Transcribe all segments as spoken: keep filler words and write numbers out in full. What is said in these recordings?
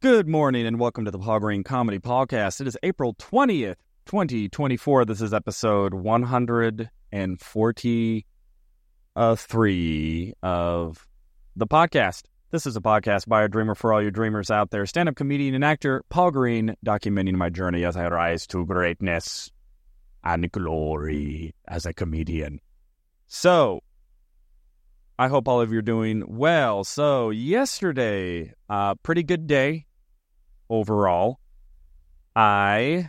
Good morning and welcome to the Paul Green Comedy Podcast. It is April twentieth, twenty twenty-four. This is episode one hundred forty-three of the podcast. This is a podcast by a dreamer for all you dreamers out there. Stand-up comedian and actor Paul Green, documenting my journey as I rise to greatness and glory as a comedian. So, I hope all of you are doing well. So, yesterday, uh, pretty good day. Overall, I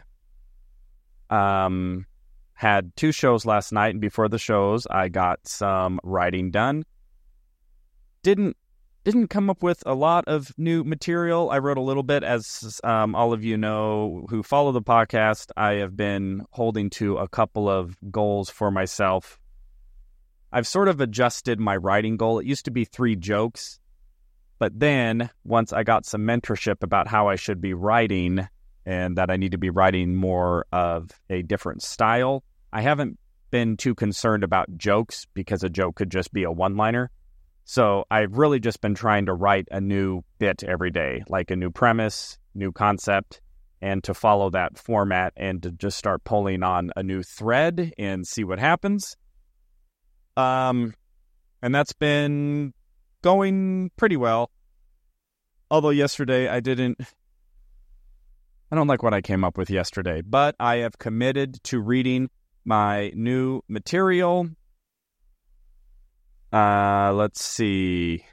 um, had two shows last night, and before the shows, I got some writing done. Didn't didn't come up with a lot of new material. I wrote a little bit, as um, all of you know who follow the podcast. I have been holding to a couple of goals for myself. I've sort of adjusted my writing goal. It used to be three jokes. But then, once I got some mentorship about how I should be writing and that I need to be writing more of a different style, I haven't been too concerned about jokes because a joke could just be a one-liner. So I've really just been trying to write a new bit every day, like a new premise, new concept, and to follow that format and to just start pulling on a new thread and see what happens. Um, and that's been going pretty well. Although yesterday I didn't, I don't like what I came up with yesterday, but I have committed to reading my new material. Uh, let's see.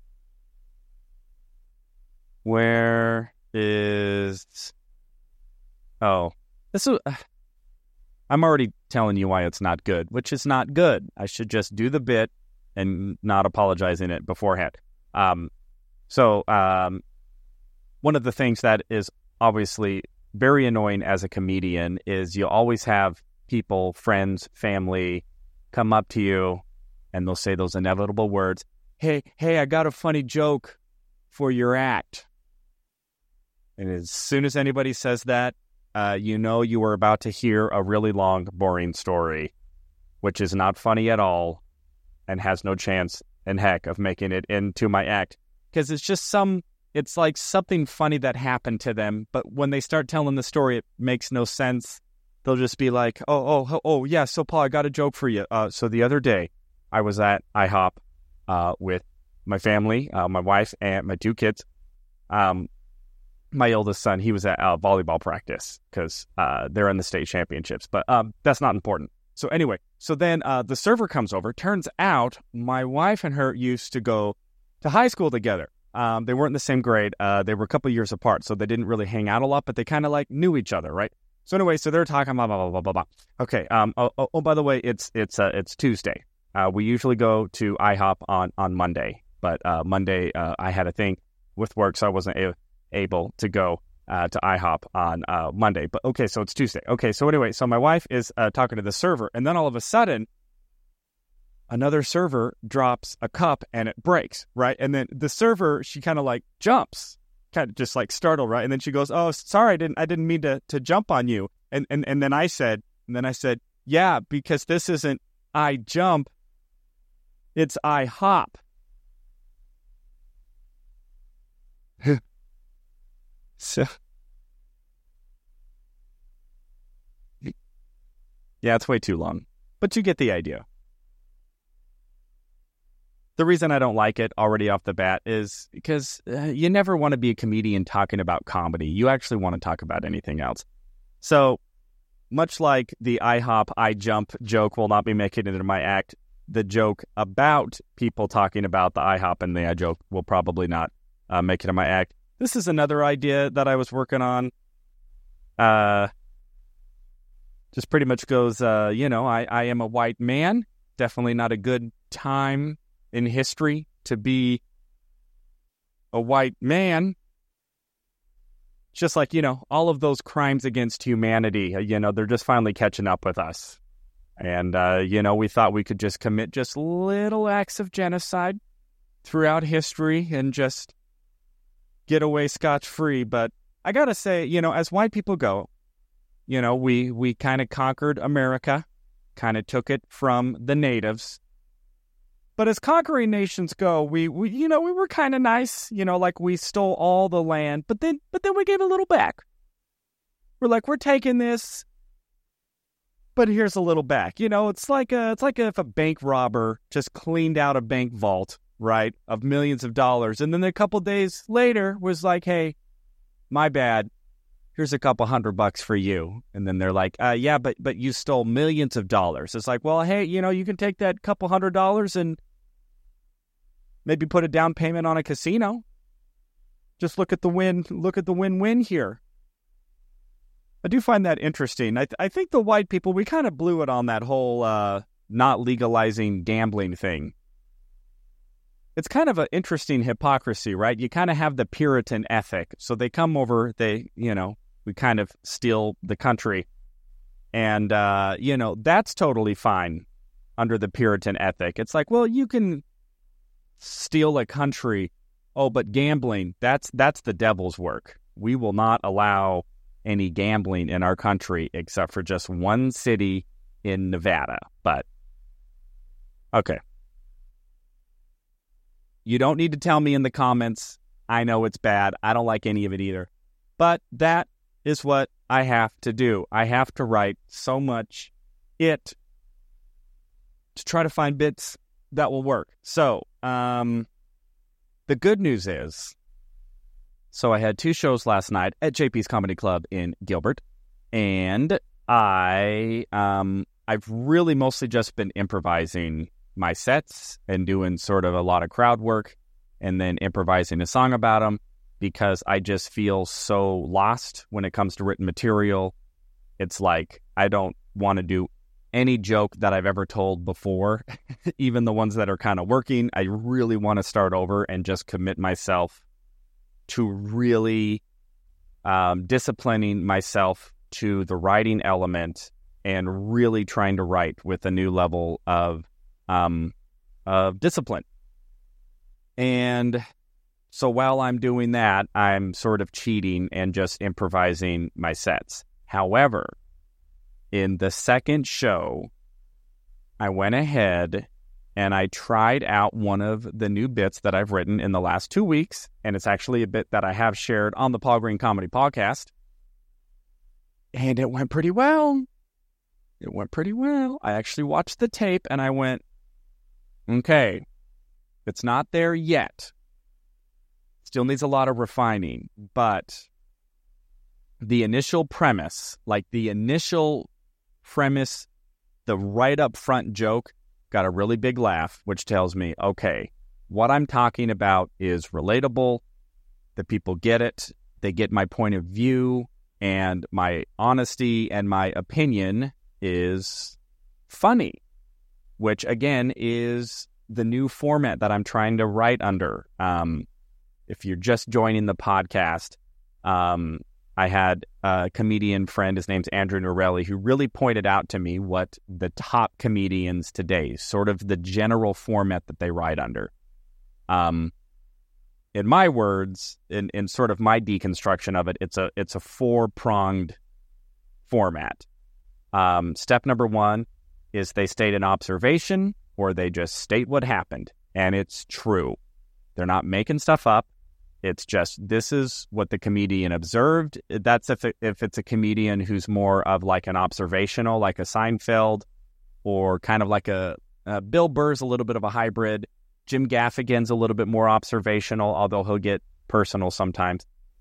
Where is, oh, this is, I'm already telling you why it's not good, which is not good. I should just do the bit and not apologize in it beforehand. Um, so um, one of the things that is obviously very annoying as a comedian is you always have people, friends, family come up to you and they'll say those inevitable words, hey, hey, I got a funny joke for your act. And as soon as anybody says that, uh, you know you are about to hear a really long, boring story, which is not funny at all and has no chance in heck of making it into my act. Because it's just some, it's like something funny that happened to them, but when they start telling the story, it makes no sense. They'll just be like, oh, oh, oh, yeah, so Paul, I got a joke for you. Uh, so the other day, I was at IHOP uh, with my family, uh, my wife, and my two kids. Um, my oldest son, he was at uh, volleyball practice because uh, they're in the state championships, but um, that's not important. So anyway, so then uh, the server comes over. Turns out my wife and her used to go to high school together. Um, they weren't in the same grade. Uh, they were a couple years apart, so they didn't really hang out a lot, but they kind of like knew each other, right? So anyway, so they're talking blah blah blah blah blah blah. Okay. Um. Oh, oh, oh by the way, it's it's uh, it's Tuesday. Uh, we usually go to IHOP on on Monday, but uh, Monday uh, I had a thing with work, so I wasn't a- able to go uh, to IHOP on uh, Monday. But okay, so it's Tuesday. Okay, so anyway, so my wife is uh, talking to the server, and then all of a sudden, another server drops a cup and it breaks, right? And then the server, she kind of like jumps, kind of just like startled, right? And then she goes, "Oh, sorry, I didn't, I didn't mean to to jump on you." And and and then I said, and then I said, "Yeah, because this isn't I jump, it's I hop." So, yeah, it's way too long, but you get the idea. The reason I don't like it already off the bat is because uh, you never want to be a comedian talking about comedy. You actually want to talk about anything else. So, much like the IHOP, I jump joke will not be making it into my act, the joke about people talking about the IHOP and the I joke will probably not uh, make it in my act. This is another idea that I was working on. Uh, just pretty much goes, uh, you know, I, I am a white man. Definitely not a good time in history to be a white man. Just like, you know, all of those crimes against humanity, you know, they're just finally catching up with us. And, uh, you know, we thought we could just commit just little acts of genocide throughout history and just get away scotch-free. But I gotta say, you know, as white people go, you know, we, we kind of conquered America, kind of took it from the natives. But as conquering nations go, we, we you know, we were kind of nice, you know, like we stole all the land, but then but then we gave a little back. We're like, we're taking this, but here's a little back. You know, it's like a, it's like if a bank robber just cleaned out a bank vault, right, of millions of dollars, and then a couple days later was like, hey, my bad. Here's a couple hundred bucks for you. And then they're like, uh, yeah, but but you stole millions of dollars. It's like, well, hey, you know, you can take that couple hundred dollars and maybe put a down payment on a casino. Just look at the win. Look at the win-win here. I do find that interesting. I, th- I think the white people, we kind of blew it on that whole uh, not legalizing gambling thing. It's kind of an interesting hypocrisy, right? You kind of have the Puritan ethic. So they come over, they, you know, we kind of steal the country. And, uh, you know, that's totally fine under the Puritan ethic. It's like, well, you can steal a country. Oh, but gambling, that's that's the devil's work. We will not allow any gambling in our country except for just one city in Nevada. But, okay. You don't need to tell me in the comments. I know it's bad. I don't like any of it either. But that is what I have to do. I have to write so much it to try to find bits that will work. So, um, the good news is, so I had two shows last night at J P's Comedy Club in Gilbert, and I, um, I've really mostly just been improvising my sets and doing sort of a lot of crowd work and then improvising a song about them because I just feel so lost when it comes to written material. It's like I don't want to do any joke that I've ever told before, even the ones that are kind of working. I really want to start over and just commit myself to really um, disciplining myself to the writing element and really trying to write with a new level of um, of discipline. And so while I'm doing that, I'm sort of cheating and just improvising my sets. However, in the second show, I went ahead and I tried out one of the new bits that I've written in the last two weeks, and it's actually a bit that I have shared on the Paul Green Comedy Podcast, and it went pretty well. It went pretty well. I actually watched the tape, and I went, okay, it's not there yet. Still needs a lot of refining, but the initial premise, like the initial premise, the right up front joke, got a really big laugh, which tells me, okay, what I'm talking about is relatable. The people get it. They get my point of view, and my honesty and my opinion is funny, which again is the new format that I'm trying to write under. Um, if you're just joining the podcast, um, I had a comedian friend, his name's Andrew Norelli, who really pointed out to me what the top comedians today, sort of the general format that they write under. Um, in my words, in, in sort of my deconstruction of it, it's a it's a four-pronged format. Um, step number one is they state an observation or they just state what happened, and it's true. They're not making stuff up. It's just, this is what the comedian observed. That's if it, if it's a comedian who's more of like an observational, like a Seinfeld, or kind of like a, a Bill Burr's a little bit of a hybrid. Jim Gaffigan's a little bit more observational, although he'll get personal sometimes.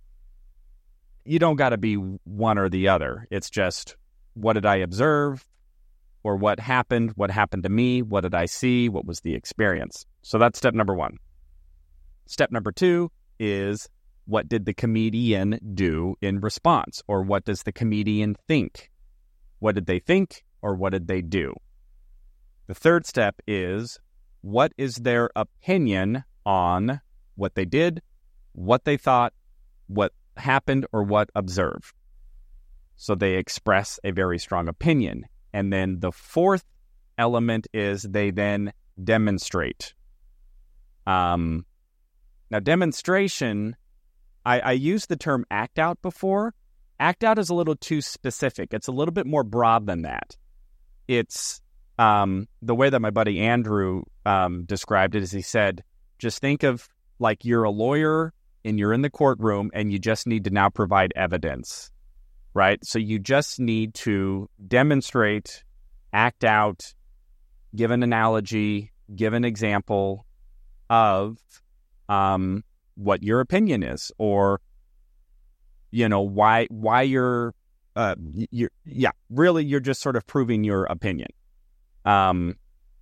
You don't got to be one or the other. It's just, what did I observe? Or what happened? What happened to me? What did I see? What was the experience? So that's step number one. Step number two is, what did the comedian do in response? Or what does the comedian think? What did they think, or what did they do? The third step is, what is their opinion on what they did, what they thought, what happened, or what observed? So they express a very strong opinion. And then the fourth element is they then demonstrate. Um, Now, demonstration, I, I used the term act out before. Act out is a little too specific. It's a little bit more broad than that. It's um, the way that my buddy Andrew um, described it is he said, just think of like you're a lawyer and you're in the courtroom and you just need to now provide evidence, right? So you just need to demonstrate, act out, give an analogy, give an example of um, what your opinion is, or, you know, why why you're, uh, you're, yeah, really you're just sort of proving your opinion. Um,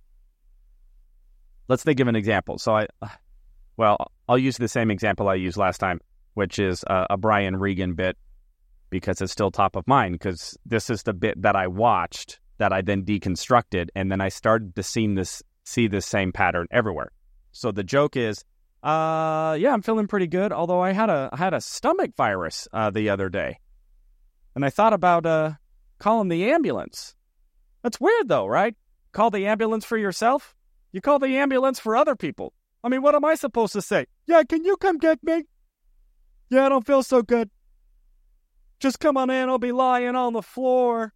let's think of an example. So I, well, I'll use the same example I used last time, which is a, a Brian Regan bit, because it's still top of mind, because this is the bit that I watched that I then deconstructed, and then I started to see this see this same pattern everywhere. So the joke is, uh, yeah, I'm feeling pretty good, although I had a I had a stomach virus uh, the other day, and I thought about uh, calling the ambulance. That's weird, though, right? Call the ambulance for yourself? You call the ambulance for other people. I mean, what am I supposed to say? Yeah, can you come get me? Yeah, I don't feel so good. Just come on in, I'll be lying on the floor.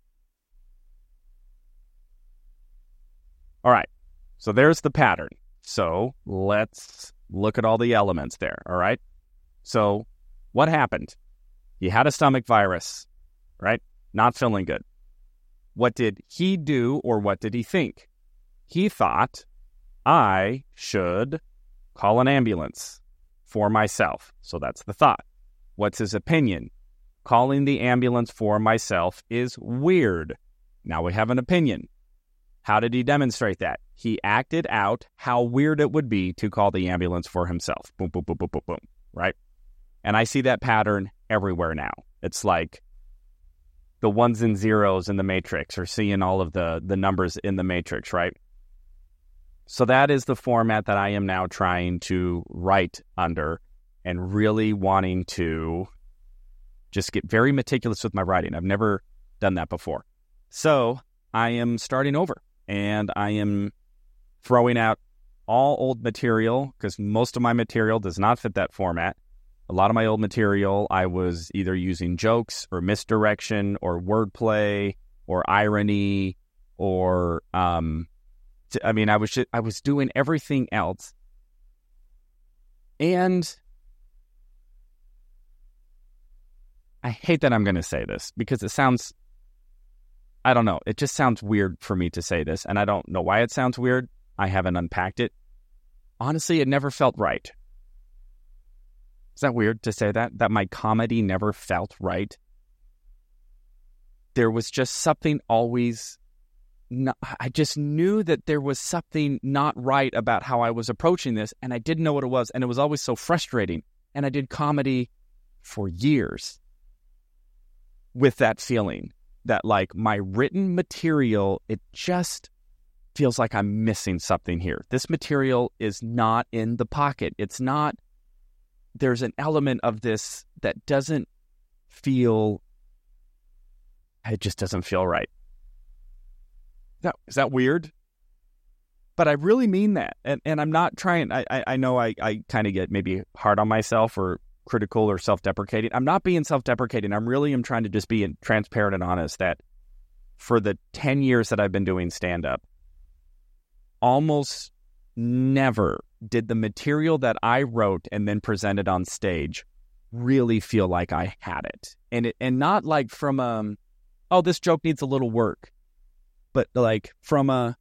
All right, so there's the pattern. So let's look at all the elements there, all right? So what happened? You had a stomach virus, right? Not feeling good. What did he do, or what did he think? He thought, I should call an ambulance for myself. So that's the thought. What's his opinion? Calling the ambulance for myself is weird. Now we have an opinion. How did he demonstrate that? He acted out how weird it would be to call the ambulance for himself. Boom, boom, boom, boom, boom, boom, right? And I see that pattern everywhere now. It's like the ones and zeros in the matrix, or seeing all of the, the numbers in the matrix, right? So that is the format that I am now trying to write under, and really wanting to just get very meticulous with my writing. I've never done that before. So I am starting over, and I am throwing out all old material, because most of my material does not fit that format. A lot of my old material, I was either using jokes or misdirection or wordplay or irony or, um, t- I mean, I was just, I was doing everything else. And I hate that I'm going to say this, because it sounds, I don't know, it just sounds weird for me to say this, and I don't know why it sounds weird. I haven't unpacked it. Honestly, it never felt right. Is that weird to say that? That my comedy never felt right? There was just something always, not, I just knew that there was something not right about how I was approaching this, and I didn't know what it was, and it was always so frustrating. And I did comedy for years with that feeling that, like, my written material, it just feels like I'm missing something here. This material is not in the pocket. It's not, there's an element of this that doesn't feel, it just doesn't feel right. Is that, is that weird? But I really mean that. And and I'm not trying, I, I, I know I, I kind of get maybe hard on myself or critical or self-deprecating. I'm not being self-deprecating. I'm really am trying to just be transparent and honest that for the ten years that I've been doing stand-up, almost never did the material that I wrote and then presented on stage really feel like I had it. And it, and not like from a, oh, this joke needs a little work, but like from a,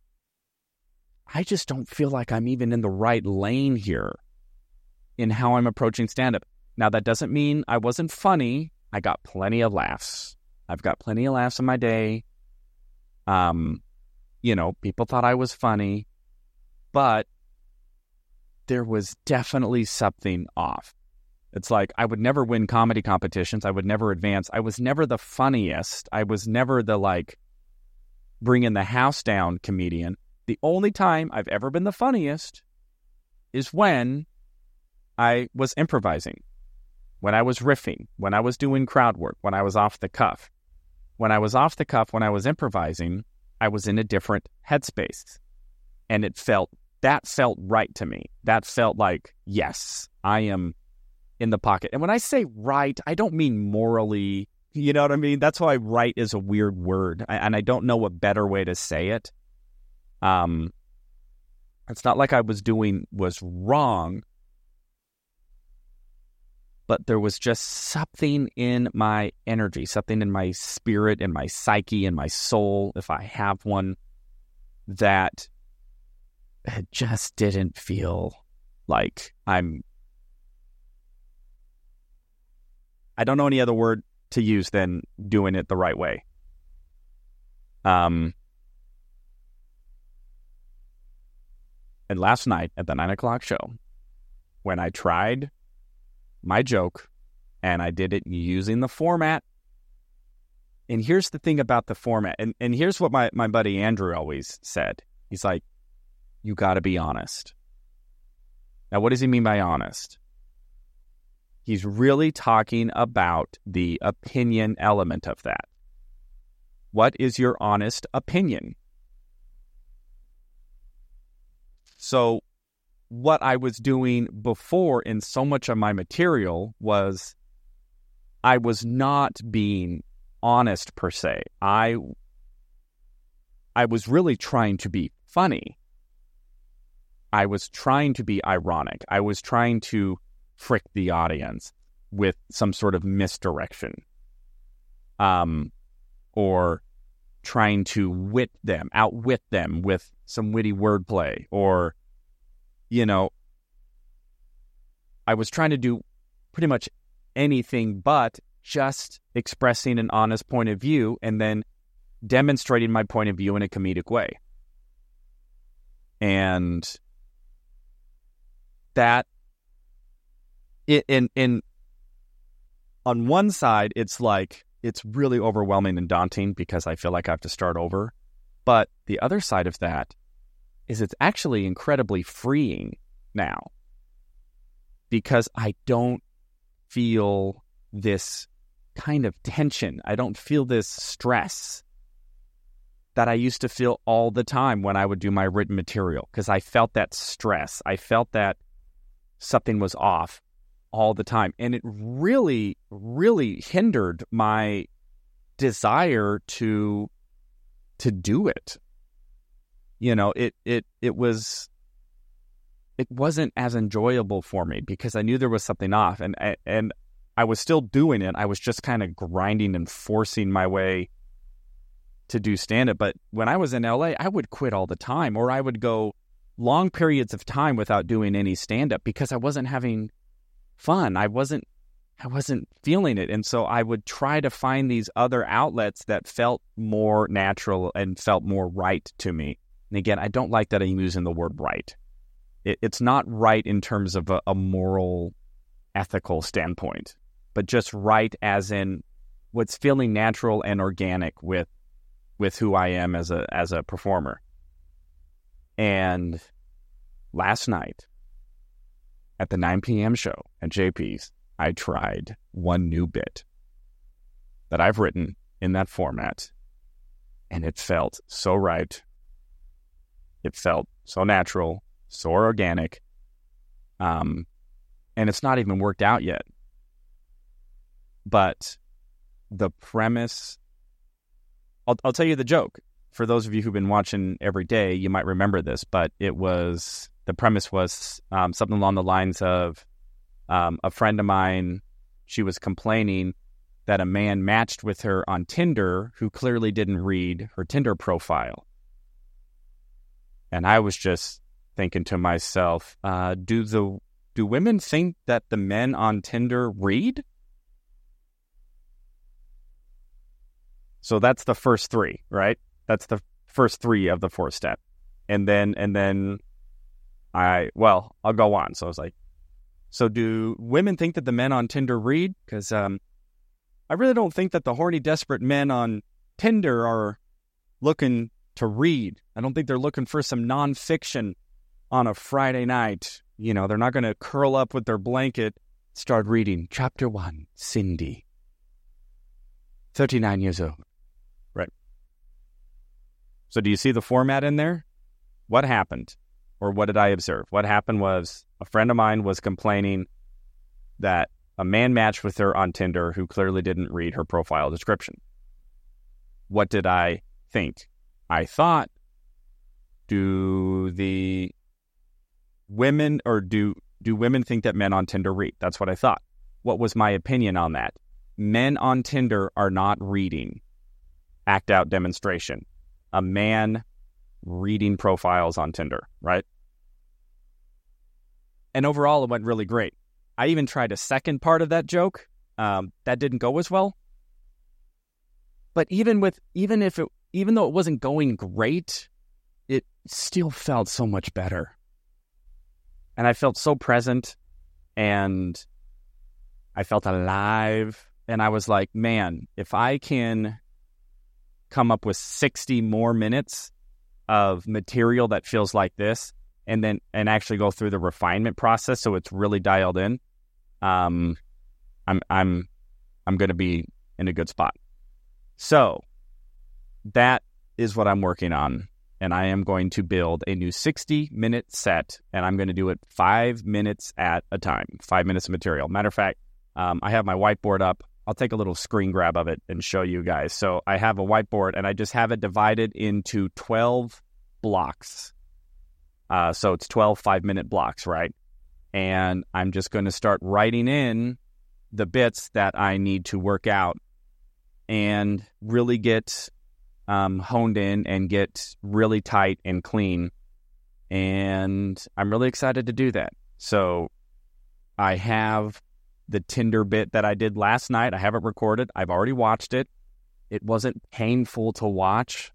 I just don't feel like I'm even in the right lane here in how I'm approaching stand-up. Now, that doesn't mean I wasn't funny. I got plenty of laughs. I've got plenty of laughs in my day. Um, you know, people thought I was funny, but there was definitely something off. It's like I would never win comedy competitions. I would never advance. I was never the funniest. I was never the, like, bringing the house down comedian. The only time I've ever been the funniest is when I was improvising, when I was riffing, when I was doing crowd work, when I was off the cuff. When I was off the cuff, when I was improvising, I was in a different headspace. And it felt, that felt right to me. That felt like, yes, I am in the pocket. And when I say right, I don't mean morally, you know what I mean? That's why right is a weird word. I, and I don't know a better way to say it. Um, it's not like I was doing was wrong, but there was just something in my energy, something in my spirit, in my psyche, in my soul, if I have one, that it just didn't feel like I'm... I don't know any other word to use than doing it the right way. Um, and last night at the nine o'clock show, when I tried my joke and I did it using the format, and here's the thing about the format, and, and here's what my, my buddy Andrew always said. He's like, you got to be honest. Now, what does he mean by honest? He's really talking about the opinion element of that. What is your honest opinion? So what I was doing before in so much of my material was I was not being honest per se. I I was really trying to be funny. I was trying to be ironic. I was trying to frick the audience with some sort of misdirection. Um, or trying to wit them, outwit them with some witty wordplay, or, you know, I was trying to do pretty much anything but just expressing an honest point of view and then demonstrating my point of view in a comedic way. And that, in in on one side, it's like, it's really overwhelming and daunting because I feel like I have to start over. But the other side of that is it's actually incredibly freeing now, because I don't feel this kind of tension. I don't feel this stress that I used to feel all the time when I would do my written material, because I felt that stress. I felt that something was off all the time. And it really, really hindered my desire to to do it. You know, it it it was it wasn't as enjoyable for me because I knew there was something off, and and I was still doing it. I was just kind of grinding and forcing my way to do stand-up. But when I was in L A, I would quit all the time, or I would go long periods of time without doing any stand-up because I wasn't having fun. I wasn't I wasn't feeling it. And so I would try to find these other outlets that felt more natural and felt more right to me. And again, I don't like that I'm using the word right. It, it's not right in terms of a, a moral, ethical standpoint, but just right as in what's feeling natural and organic with with who I am as a as a performer. And last night at the nine p.m. show at J P's, I tried one new bit that I've written in that format, and it felt so right. It felt so natural, so organic, um, and it's not even worked out yet. But the premise, I'll, I'll tell you the joke. For those of you who've been watching every day, you might remember this, but it was, the premise was um, something along the lines of, um, a friend of mine, she was complaining that a man matched with her on Tinder who clearly didn't read her Tinder profile. And I was just thinking to myself, uh, do the do women think that the men on Tinder read? So that's the first three, right? That's the first three of the four step. And then, and then I, well, I'll go on. So I was like, so do women think that the men on Tinder read? Because um, I really don't think that the horny, desperate men on Tinder are looking to read. I don't think they're looking for some nonfiction on a Friday night. You know, they're not going to curl up with their blanket, start reading chapter one, Cindy, thirty-nine years old. Right. So do you see the format in there? What happened? Or what did I observe? What happened was a friend of mine was complaining that a man matched with her on Tinder who clearly didn't read her profile description. What did I think? I thought do the women or do do women think that men on Tinder read? That's what I thought. What was my opinion on that? Men on Tinder are not reading. Act out demonstration. A man reading profiles on Tinder, right? And overall, it went really great. I even tried a second part of that joke. Um, that didn't go as well. But even with, even if it, even though it wasn't going great, it still felt so much better. And I felt so present, and I felt alive. And I was like, man, if I can come up with sixty more minutes of material that feels like this, and then and actually go through the refinement process so it's really dialed in, um, I'm I'm I'm going to be in a good spot. So that is what I'm working on, and I am going to build a new sixty-minute set, and I'm going to do it five minutes at a time, five minutes of material. Matter of fact, um, I have my whiteboard up. I'll take a little screen grab of it and show you guys. So I have a whiteboard, and I just have it divided into twelve blocks. Uh, so it's twelve five-minute blocks, right? And I'm just going to start writing in the bits that I need to work out and really get um, honed in and get really tight and clean. And I'm really excited to do that. So I have the Tinder bit that I did last night. I have it recorded. I've already watched it. It wasn't painful to watch.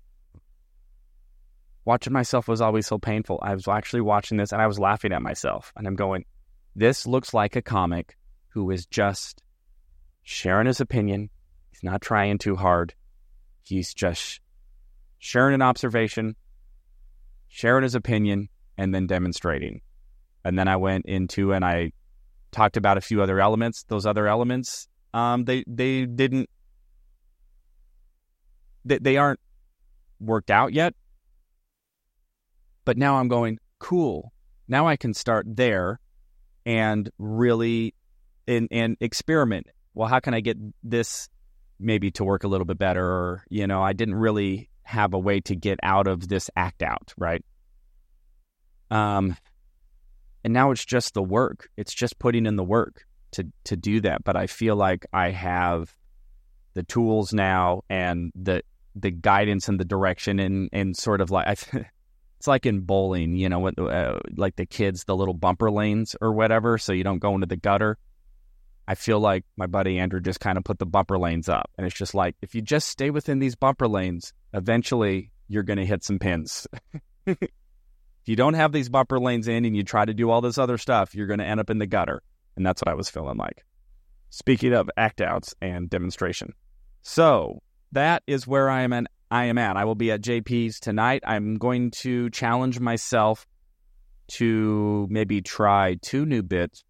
Watching myself was always so painful. I was actually watching this and I was laughing at myself. And I'm going, this looks like a comic who is just sharing his opinion. He's not trying too hard. He's just sharing an observation, sharing his opinion, and then demonstrating. And then I went into and I talked about a few other elements. Those other elements, um, they they didn't, they, they aren't worked out yet. But now I'm going, cool. Now I can start there and really and, and experiment. Well, how can I get this maybe to work a little bit better? Or, you know, I didn't really have a way to get out of this act out, right? Um, and now it's just the work. It's just putting in the work to to do that. But I feel like I have the tools now and the the guidance and the direction and and sort of like I. It's like in bowling, you know, what, uh, like the kids, the little bumper lanes or whatever, so you don't go into the gutter. I feel like my buddy Andrew just kind of put the bumper lanes up. And it's just like, if you just stay within these bumper lanes, eventually you're going to hit some pins. If you don't have these bumper lanes in and you try to do all this other stuff, you're going to end up in the gutter. And that's what I was feeling like. Speaking of act outs and demonstration. So that is where I am at. I am at. I will be at J P's tonight. I'm going to challenge myself to maybe try two new bits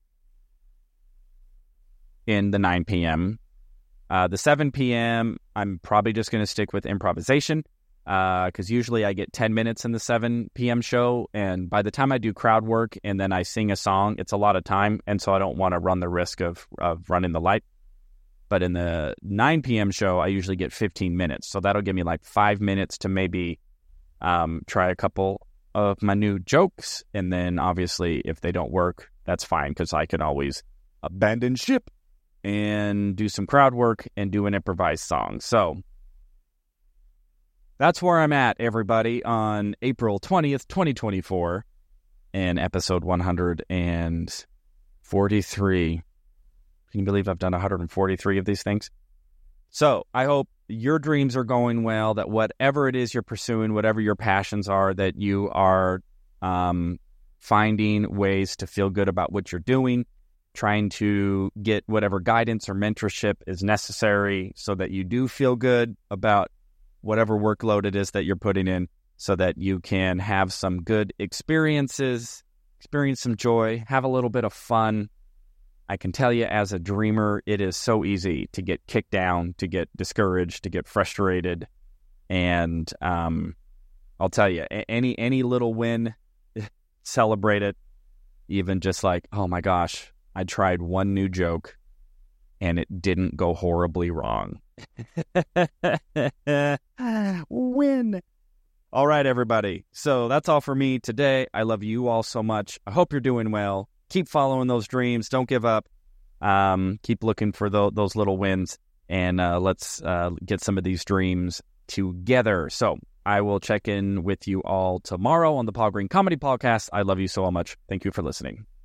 in the nine p.m. Uh, the seven p.m., I'm probably just going to stick with improvisation because uh, usually I get ten minutes in the seven p.m. show, and by the time I do crowd work and then I sing a song, it's a lot of time, and so I don't want to run the risk of, of running the light. But in the nine p.m. show, I usually get fifteen minutes. So that'll give me like five minutes to maybe um, try a couple of my new jokes. And then obviously, if they don't work, that's fine because I can always abandon ship and do some crowd work and do an improvised song. So that's where I'm at, everybody, on April twentieth, twenty twenty-four, and episode one hundred forty-three. Can you believe I've done one hundred forty-three of these things? So I hope your dreams are going well, that whatever it is you're pursuing, whatever your passions are, that you are um, finding ways to feel good about what you're doing, trying to get whatever guidance or mentorship is necessary so that you do feel good about whatever workload it is that you're putting in so that you can have some good experiences, experience some joy, have a little bit of fun. I can tell you as a dreamer, it is so easy to get kicked down, to get discouraged, to get frustrated. And um, I'll tell you, any any little win, celebrate it. Even just like, oh my gosh, I tried one new joke and it didn't go horribly wrong. Win. All right, everybody. So that's all for me today. I love you all so much. I hope you're doing well. Keep following those dreams. Don't give up. Um, keep looking for the, those little wins, and uh, let's uh, get some of these dreams together. So I will check in with you all tomorrow on the Paul Green Comedy Podcast. I love you so much. Thank you for listening.